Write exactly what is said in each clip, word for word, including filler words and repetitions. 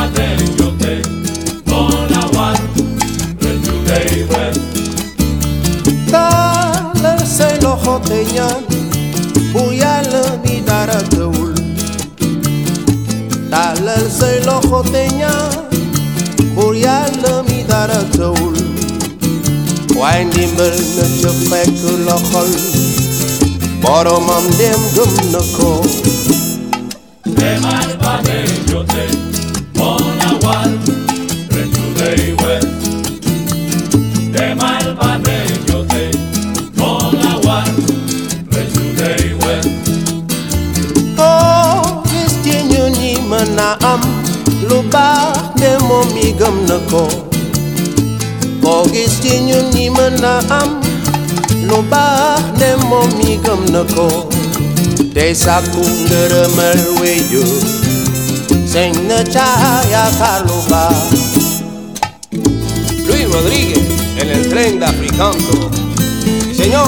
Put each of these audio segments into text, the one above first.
Taalal say loxo te ñaan bu Yàlla mi dara tëwul. Taalal say loxo te ñaan bu Yàlla mi dara tëwul. Waaye ndimbal na ca fekk loxol boromam dem gëm na ko. Demal bade jote mona wal retu dey wet. Demal bade jote mona wal retu dey wet. Oh, gis ci ñun ñi mën na am lu baax te moom mi gëm na ko. Oh, gis ci ñun ñi mën na am lu baax te moom mi gëm na ko. Tey sàkku ngërëmal wéyjur sañ na ca yaakaar lu baax. Luis Rodríguez en el tren de Africanto. Sí, señor.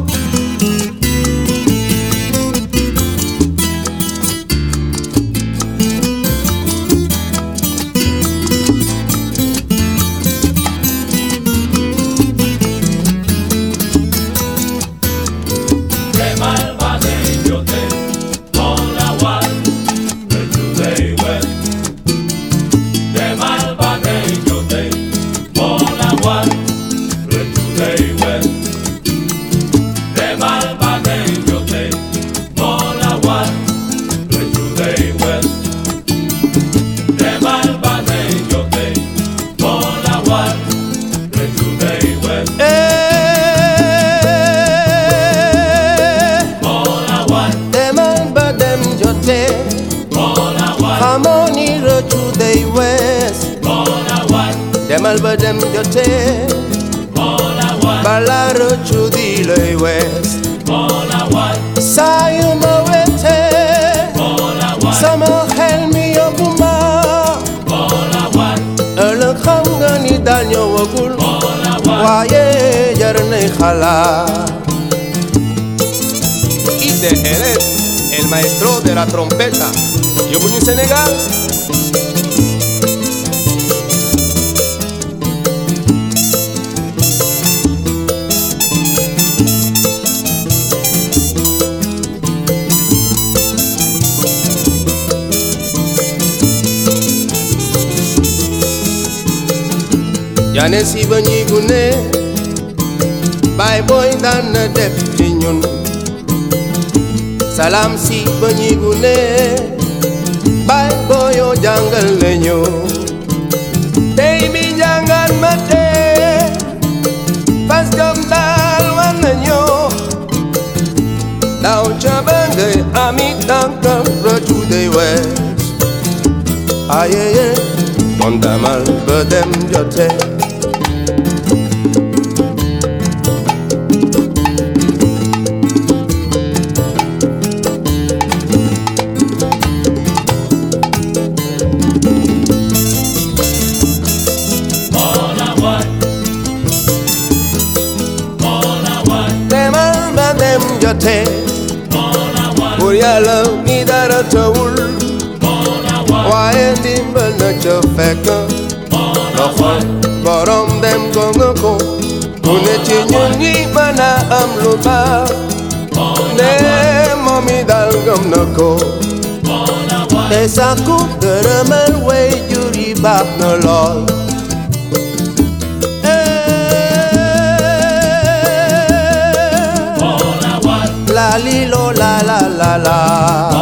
Harmony road to the west. Demal ba dem jotee bala road to the west. Saa yu ma wetee sama xel mi yóbbu ma. Ëllëg xam nga ni daal ñëwagul waaye jar nay xalaat. Y de Jerez, el maestro de la trompeta. Yo voy a Senegal. Yane si ba ñuy gune baay booy daan na def ci ñun. Salam si ba ñuy gune baay booyoo jàngal nañu. Tey mi jàngal ma tee fas jom daal war nañu. Daw ca ba ngay ami tànkam road to the west. Ayeye kon demal ba dem jotee. Jote pour Yàlla mi dara tawul. Waaye ndimbal na ca fekk loxol borom dem ko nga ko. Ku ne ci ñun ñi mën a am lu baax ne moom mi dal gëm na ko. Te sàkku ngërëmal waajur yi baax na lool. La li lo la la la la.